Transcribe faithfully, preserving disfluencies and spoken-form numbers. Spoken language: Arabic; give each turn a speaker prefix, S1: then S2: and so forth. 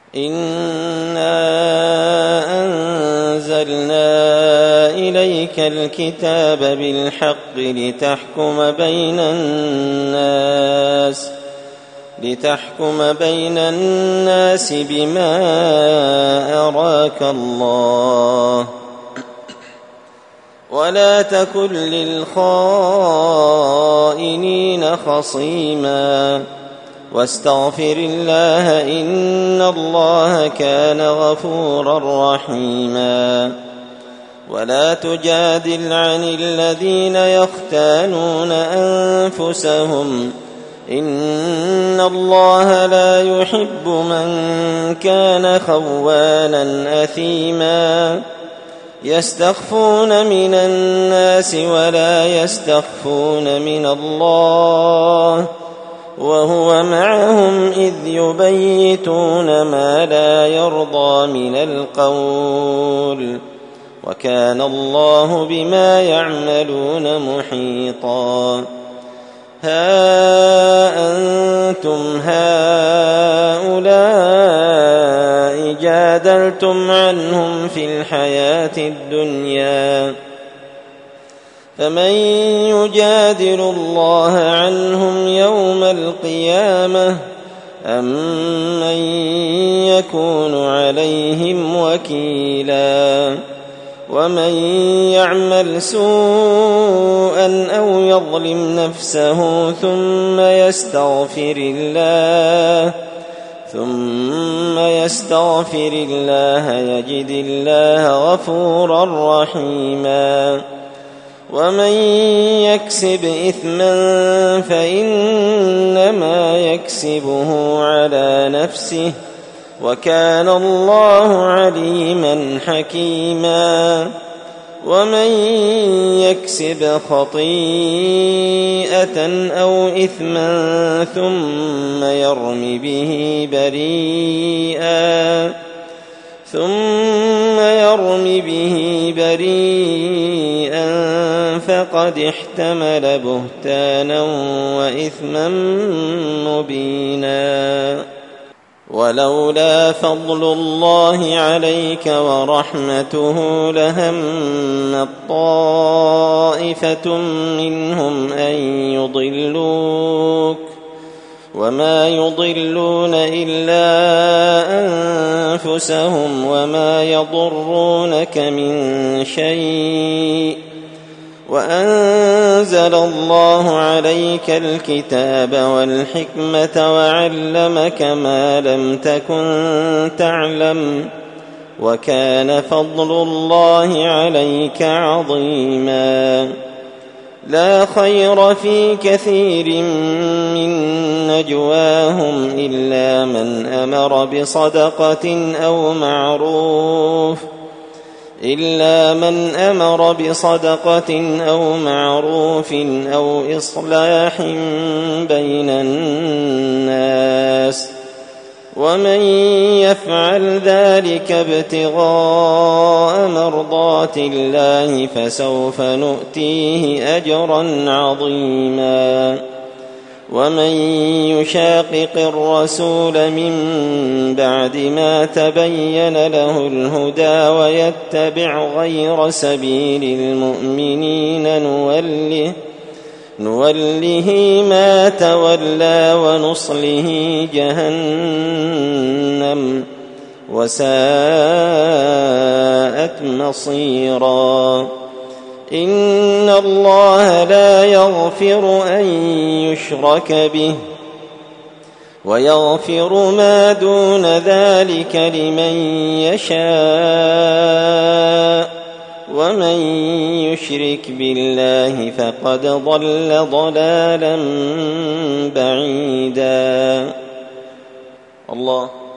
S1: إنا أنزلنا إليك الكتاب بالحق لتحكم بين الناس لتحكم بين الناس بما أراك الله ولا تكن للخائنين خصيما واستغفر الله إن الله كان غفورا رحيما ولا تجادل عن الذين يختانون أنفسهم إن الله لا يحب من كان خوانا أثيما يستخفون من الناس ولا يستخفون من الله وهو معهم إذ يبيتون ما لا يرضى من القول وكان الله بما يعملون محيطا ها أنتم هؤلاء جادلتم عنهم في الحياة الدنيا فمن يجادل الله عنهم يوم القيامة أم من يكون عليهم وكيلا ومن يعمل سوءا أو يظلم نفسه ثم يستغفر الله ثم يستغفر الله يجد الله غفورا رحيما ومن يكسب إثما فإنما يكسبه على نفسه وكان الله عليما حكيما ومن يكسب خطيئة أو إثما ثم يرم به بريئا ثم يرم به بريئا فقد احتمل بهتانا وإثما مبينا ولولا فضل الله عليك ورحمته لهمت طائفة منهم أن يضلوك وما يضلون إلا أنفسهم وما يضرونك من شيء وأنزل الله عليك الكتاب والحكمة وعلمك ما لم تكن تعلم وكان فضل الله عليك عظيما لا خير في كثير من نجواهم إلا من أمر بصدقة أو معروف إلا من أمر بصدقة أو معروف أو إصلاح بين الناس ومن يفعل ذلك ابتغاء مرضات الله فسوف نؤتيه أجرا عظيما ومن يشاقق الرسول من بعد ما تبين له الهدى ويتبع غير سبيل المؤمنين نوله نوله ما تولى ونصله جهنم وساءت مصيرا إن الله لا يغفر أن يشرك به ويغفر ما دون ذلك لمن يشاء ومن يشرك بالله فقد ضل ضلالا بعيدا الله